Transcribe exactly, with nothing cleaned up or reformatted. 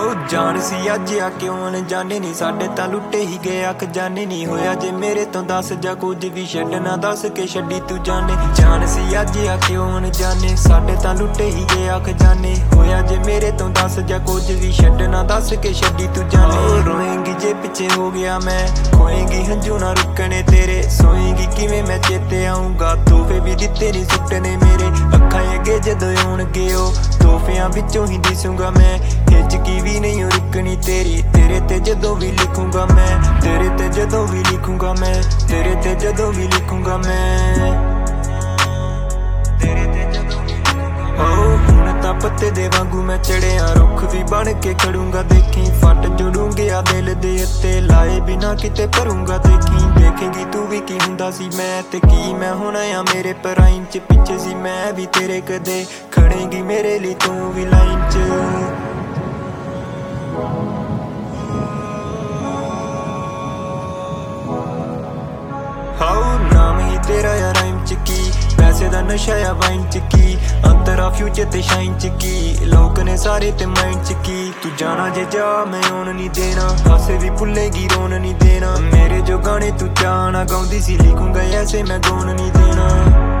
जान सी अज आ क्यों अनजाने नी साडे तां लुटे ही गए खजाने नी होया जे मेरे तो दस जा कुछ भी छड्डना दस के छड्डी तू जाने। जान सी अज आ क्यों अनजाने साडे तां लुटे ही गए खजाने होया जे मेरे तो दस जा कुछ भी छड्डना दस के छड्डी तू जाने। रोएंगी जे पिछे हो गया मैं खोएंगी हंजू ना रुकने तेरे सोएंगी किवें मैं चेते आऊंगा तोहफे भी दिते नी सुट्टने मेरे अखां अगे जदों आउणगे ओ तोहफियां विचों ही दिसूंगा मैं हिचकी भी नहीं रुकनी तेरी तेरे ते जदों भी लिखूंगा मैं तेरे ते जदों भी लिखूंगा मैं तेरे ते जदों भी लिखूंगा मैं तेरे ते जदों भी लिखूंगा। हुण तां पत्ते दे वांगू मैं चढ़िया रुख भी बन के खड़ूंगा देखी फट जुड़ूंगे आ दिल दे उत्ते लाए बिना किते भरूंगा देखी देखेंगी तू भी की हुंदा सी मैं ते की मैं होना आ मेरे प्राइम च पिछे सी मैं भी तेरे कदे खड़ेंगी मेरे लिए तू भी लाइन च। हाउ नाम ही तेरा या राइम च की पैसे दा नशा या वाइन च की अंतरा फ्यूचर ते शाइन च की लोग ने सारे ते माइंड च की तू जाना जे जा मैं आउण नहीं देना हासे भी भुल्लेगी रोन नहीं देना मेरे जो गाने तू चाहना गाउंदी सी लिखूंगा ऐसे मैं गौन नहीं देना।